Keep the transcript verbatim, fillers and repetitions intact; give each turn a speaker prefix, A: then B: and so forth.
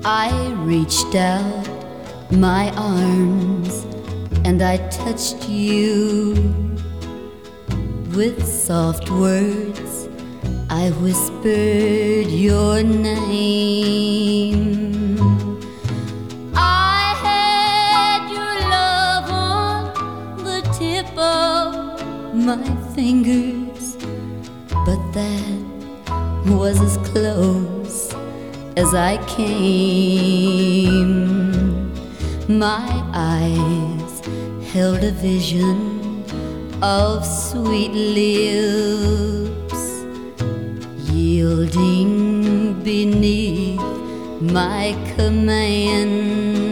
A: I reached out my arms and I touched you. With soft words I whispered your name. I had your love on the tip of my fingers, but that was as close as I came. My eyes held a vision of sweet lips yielding beneath my command.